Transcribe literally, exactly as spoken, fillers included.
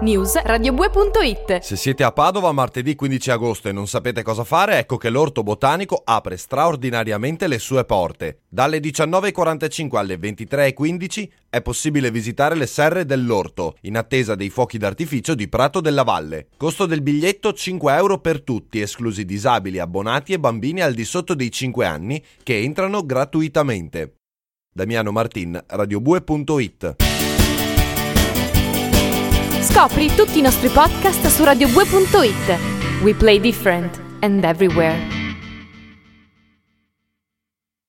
News radiobue punto it. Se siete a Padova martedì quindici agosto e non sapete cosa fare, ecco che l'Orto Botanico apre straordinariamente le sue porte. Dalle diciannove e quarantacinque alle ventitré e quindici è possibile visitare le serre dell'Orto, in attesa dei fuochi d'artificio di Prato della Valle. Costo del biglietto cinque euro per tutti, esclusi disabili, abbonati e bambini al di sotto dei cinque anni, che entrano gratuitamente. Damiano Martin, radiobue punto it. Scopri tutti i nostri podcast su radiobue punto it. We play different and everywhere.